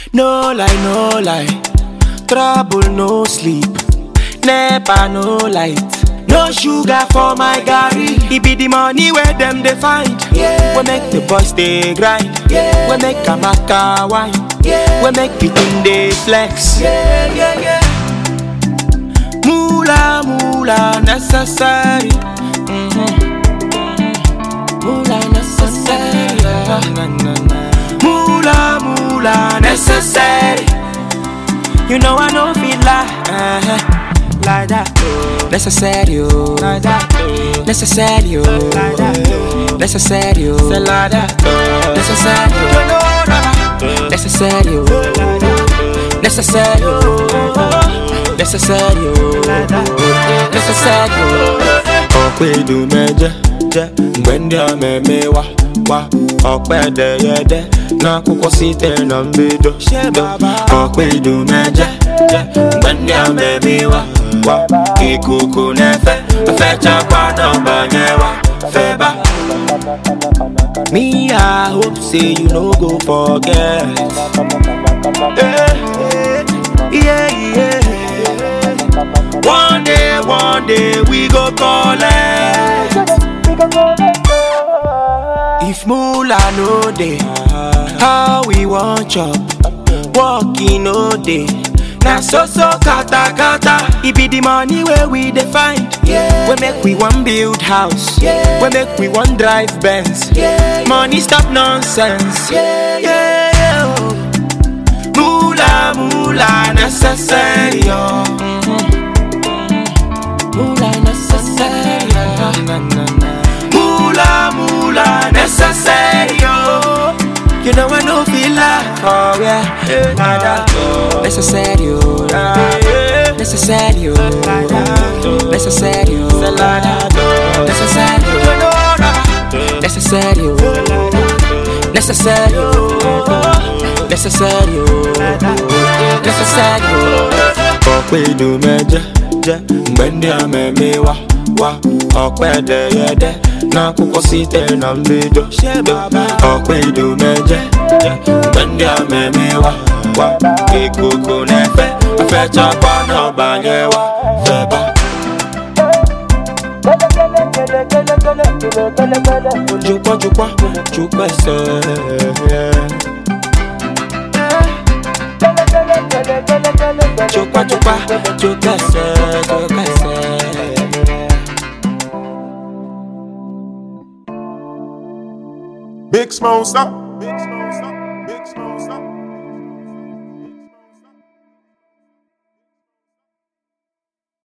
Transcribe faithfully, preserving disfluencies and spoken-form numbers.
No lie, no lie. Trouble, no sleep. Never, no light. No sugar for my garri. It be the money where them they find. Yeah. We make the boys they grind. Yeah. We make a maca wine. Yeah. We make it in the flex. Yeah, yeah, yeah. Mula, mula, necessary. Mm-hmm. Mula, necessary. Yeah. Mula, mula, necessary. You know I don't feel like, uh-huh, like that. Necessary, like that. Necessary, like that. Necessary, like that. Necessary, necessary, necessary, necessary, necessary. Okwe du meje, je, mwende me me wa, wa. Okwe de ye de, na kuko site na mbido. Okwe du meje, je, mwende me me wa, wa. Kikuku nefe, fecha kwa no banyewa, feba. Me, I hope say you no go forget. Yeah, yeah, yeah. One day, one day we go collect. If mula no day, how we want chop? Walking no day. Na so so kata kata. It be the money where we define. Yeah. We make we one build house. Yeah. We make we one drive Benz. Yeah. Money stop nonsense. Yeah, yeah, yeah. Mula mula necessary. Oh. Mm-hmm. Mula necessary. Oh. Mula mula necessary. Oh. You know I no feel like, oh yeah, nada. Necessary, necessary, necessary, necessary, necessary, necessary, necessary, necessary. Okwe du meje, je, mwende ame me wa, wa. Okwe de ye de, na kuko site na mbido. Okwe du meje, je, mwende ame me wa, wa. Kikuku nefe, fecha kwa no banyewa, feba. Jukwa, jukwa, jukwa se. Jukwa, jukwa, jukwa se, jukwa se. Big Smoke, stop. Big Smoke, stop. Big Smoke, stop.